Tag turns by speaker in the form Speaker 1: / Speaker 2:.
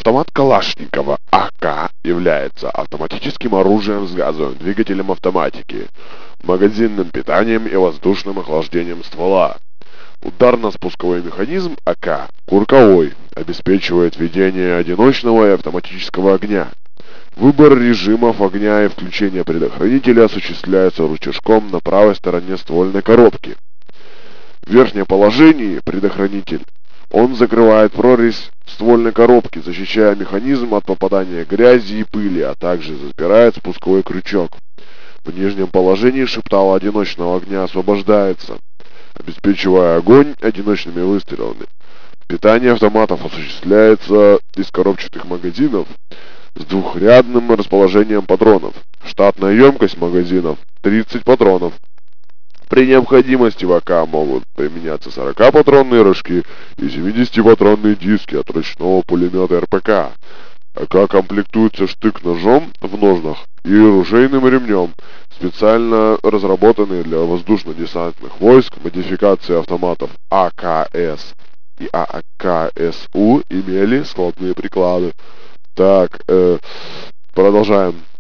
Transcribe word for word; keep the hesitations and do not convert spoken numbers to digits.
Speaker 1: Автомат Калашникова А К является автоматическим оружием с газовым двигателем автоматики, магазинным питанием и воздушным охлаждением ствола. Ударно-спусковой механизм А К курковой обеспечивает ведение одиночного и автоматического огня. Выбор режимов огня и включение предохранителя осуществляется рычажком на правой стороне ствольной коробки. В верхнем положении предохранитель. Он закрывает прорезь ствольной коробки, защищая механизм от попадания грязи и пыли, а также запирает спусковой крючок. В нижнем положении шептал одиночного огня освобождается, обеспечивая огонь одиночными выстрелами. Питание автоматов осуществляется из коробчатых магазинов с двухрядным расположением патронов. Штатная емкость магазинов тридцать патронов. При необходимости в А К могут применяться сорокапатронные рожки и семидесятипатронные диски от ручного пулемета Р П К. А К комплектуется штык-ножом в ножнах и ружейным ремнем, специально разработанные для воздушно-десантных войск. Модификации автоматов А К С и А К С У имели складные приклады. Так, э, продолжаем.